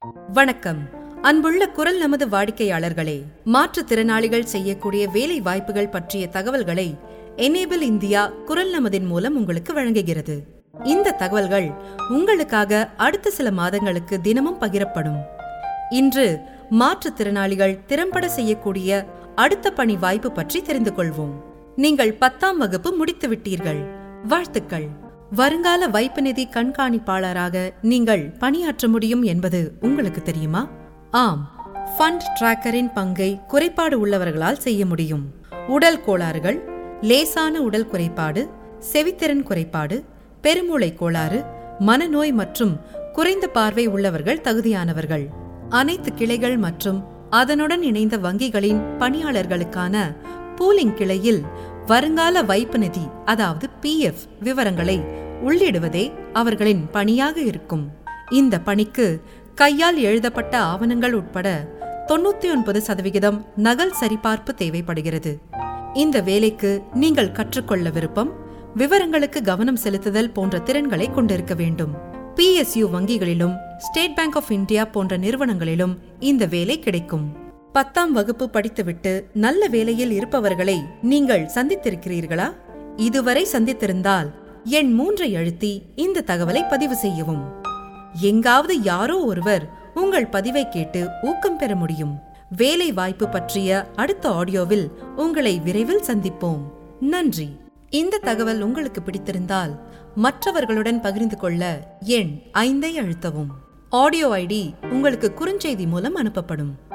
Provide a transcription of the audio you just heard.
வணக்கம். அன்புள்ள குரல் நமது வாடிக்கையாளர்களே, மாற்றுத்திறனாளிகள் செய்யக்கூடிய வேலை வாய்ப்புகள் பற்றிய தகவல்களை எனேபிள் இந்தியா குரல் நமதின் மூலம் உங்களுக்கு வழங்குகிறது. இந்த தகவல்கள் உங்களுக்காக அடுத்த சில மாதங்களுக்கு தினமும் பகிரப்படும். இன்று மாற்றுத்திறனாளிகள் திறம்பட செய்யக்கூடிய அடுத்த பணி வாய்ப்பு பற்றி தெரிந்து கொள்வோம். நீங்கள் 10ஆம் வகுப்பு முடித்து விட்டீர்கள். வாழ்த்துக்கள். வருங்கால வைப்பு நிதி கண்காணிப்பாளராக நீங்கள் பணியாற்ற முடியும் என்பது உங்களுக்கு தெரியுமா? ஆம், ஃபண்ட் டிராக்கரின் பங்கை குறைபாடு உள்ளவர்களால் செய்ய முடியும். உடல் கோளாறுகள், லேசான உடல் குறைபாடு, செவித்திறன் குறைபாடு, பெருமூளை கோளாறு, மனநோய் மற்றும் குறைந்த பார்வை உள்ளவர்கள் தகுதியானவர்கள். அனைத்து கிளைகள் மற்றும் அதனுடன் இணைந்த வங்கிகளின் பணியாளர்களுக்கான பூலிங் கிளையில் வருங்கால வைப்பு நிதி அதாவது PF விவரங்களை உள்ளிடுவதே அவர்களின் பணியாக இருக்கும். இந்த பணிக்கு கையால் எழுதப்பட்ட ஆவணங்கள் உட்பட 99% நகல் சரிபார்ப்பு தேவைப்படுகிறது. இந்த வேலைக்கு நீங்கள் கற்றுக்கொள்ள விருப்பம், விவரங்களுக்கு கவனம் செலுத்துதல் போன்ற திறன்களை கொண்டிருக்க வேண்டும். PSU வங்கிகளிலும் ஸ்டேட் பேங்க் ஆஃப் இந்தியா போன்ற நிறுவனங்களிலும் இந்த வேலை கிடைக்கும். 10ஆம் வகுப்பு படித்துவிட்டு நல்ல வேலையில் இருப்பவர்களை நீங்கள் சந்தித்திருக்கிறீர்களா? இதுவரை சந்தித்திருந்தால் எண் 3 அழுத்தி இந்த தகவலை பதிவு செய்யவும். எங்காவது யாரோ ஒருவர் உங்கள் பதிவை கேட்டு ஊக்கம் பெற முடியும். வேலை வாய்ப்பு பற்றிய அடுத்த ஆடியோவில் உங்களை விரைவில் சந்திப்போம். நன்றி. இந்த தகவல் உங்களுக்கு பிடித்திருந்தால் மற்றவர்களுடன் பகிர்ந்து கொள்ள எண் 5 அழுத்தவும். ஆடியோ ID உங்களுக்கு குறுஞ்செய்தி மூலம் அனுப்பப்படும்.